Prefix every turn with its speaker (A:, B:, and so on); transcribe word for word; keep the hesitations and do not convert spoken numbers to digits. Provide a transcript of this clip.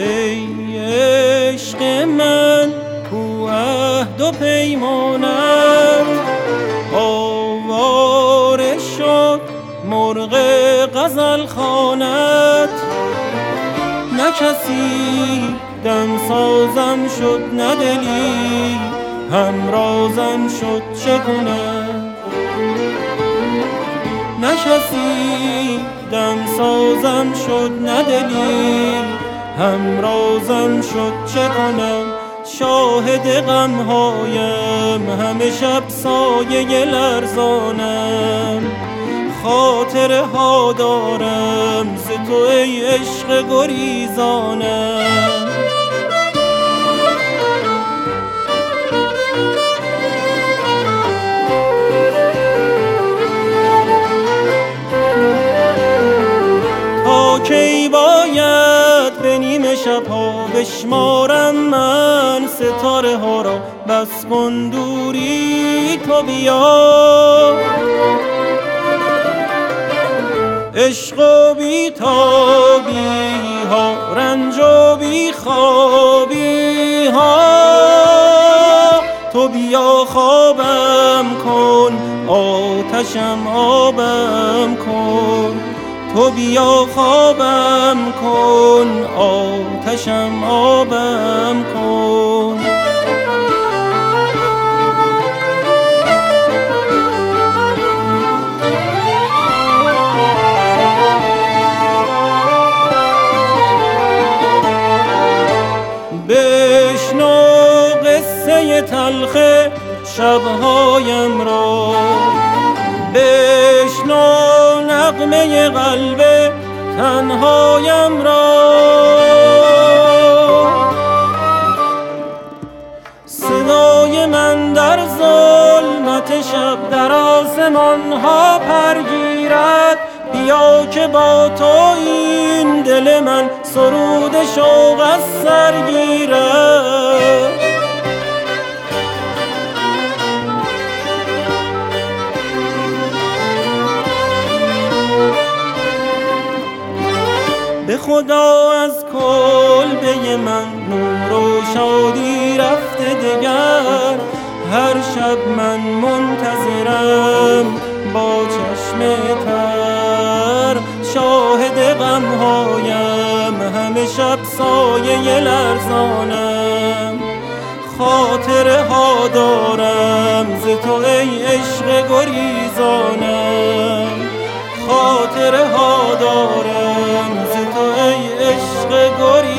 A: ای عشق من کو عهد و پیمانت، آواره شد مرغ غزل خوانت. نه کسی دم سازم شد نه دلی همرازم شد چه کنم. نه کسی دم سازم شد نه دلی همرازم شد چه کنم. شاهد غمهایم همه شب سایه لرزانم، خاطره ها دارم ز تو ای عشق گریزانم. تا کی باید به نیمه شب‌ها بشمارم من ستاره ها را، بس کن دوری تو بیا. عشق و بی تابی ها، رنج و بی خوابی ها، تو بیا خوابم کن آتشم آبم کن. تو بیا خوابم کن آتشم آبم کن. بشنو قصه تلخ شبهایم را، بشنو نغمه قلب تنهایم را. صدای من در ظلمت شب در آسمان ها پرگیرد، بیا که با تو این دل من سرود شوق از سر گیرد. به خدا از کلبه من نور و شادی رفته دگر، هر شب من منتظرم با چشم تر. شاهد غمهایم همه شب سایه لرزانم، خاطره ها دارم ز تو ای عشق گریزانم. خاطره ها دارم ز تو ای عشق گریزانم.